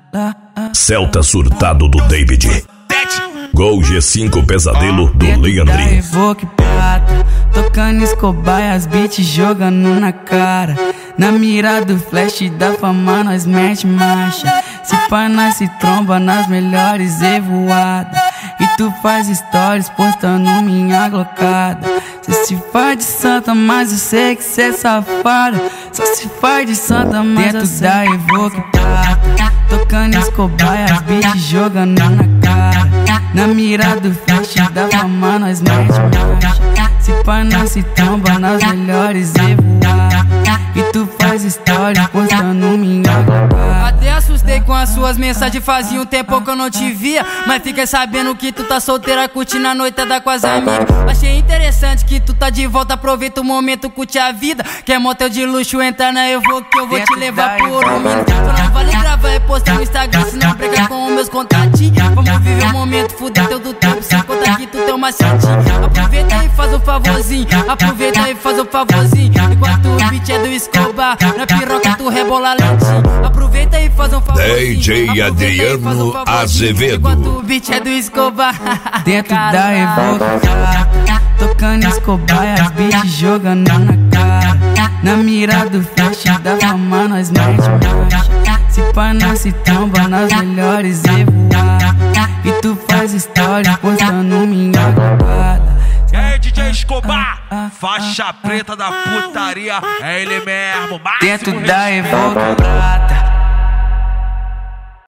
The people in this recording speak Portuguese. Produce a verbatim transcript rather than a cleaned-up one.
Celta surtado do David. Gol G cinco pesadelo do Leandrinho. Evoque prata, tocando Escobar, as beats jogando na cara. Na mira do flash da fama nós mete marcha. Se pá nós se tromba nas melhores evoadas. E tu faz stories postando minha glocada. Cê se faz de santa, mas eu sei que cê é safada. Só se faz de santa, mas dentro da Evoque prata, tocando Escobar, as beats jogando na cara. Na mira do flash da fama nós mete marcha. Se pá nós se tromba nas melhores evoadas. E tu faz stories postando minha glocada. Até assustei com as suas mensagens, fazia um tempo que eu não te via. Mas fiquei sabendo que tu tá solteira, curtindo a noitada com as amigas. Achei interessante que tu tá de volta, aproveita o momento, curte a vida. Quer motel de luxo, entra na Evoque que eu vou te levar por um minuto. Só não vale gravar e postar no Instagram, senão briga com os meus contatinhos. Vamos viver o momento, fuder teu do tempo, sem contar que tu tem uma setinha. Aproveita e faz o favorzinho, aproveita e faz o favorzinho. Enquanto o beat é do Escobar, na piroca tu rebola lentinho. Aproveita e faz um favorzinho, D J Adriano Azevedo. Enquanto o beat é do Escobar. Dentro da Evoque prata, tocando Escobar, as beats jogando na cara. Na mira do flash da fama nós mete marcha. Se pá nós se tromba nas melhores evoadas. E tu faz stories postando minha glocada. E aí, D J Escobar, faixa preta da putaria, é ele mesmo. Dentro da Evoque prata,